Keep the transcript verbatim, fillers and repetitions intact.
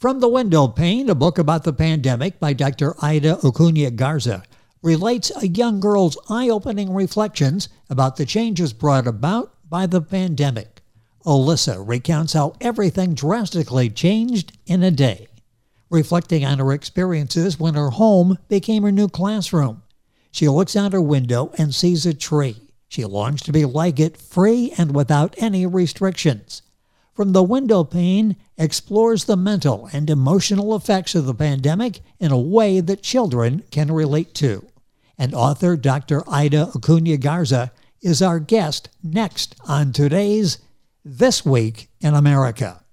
From the Window Pane, a book about the pandemic by Doctor Ida Ocuña Garza, relates a young girl's eye-opening reflections about the changes brought about by the pandemic. Alyssa recounts how everything drastically changed in a day, reflecting on her experiences when her home became her new classroom. She looks out her window and sees a tree. She longs to be like it, free and without any restrictions. From the Window Pane explores the mental and emotional effects of the pandemic in a way that children can relate to. And author Doctor Ida Ocuña Garza is our guest next on today's This Week in America.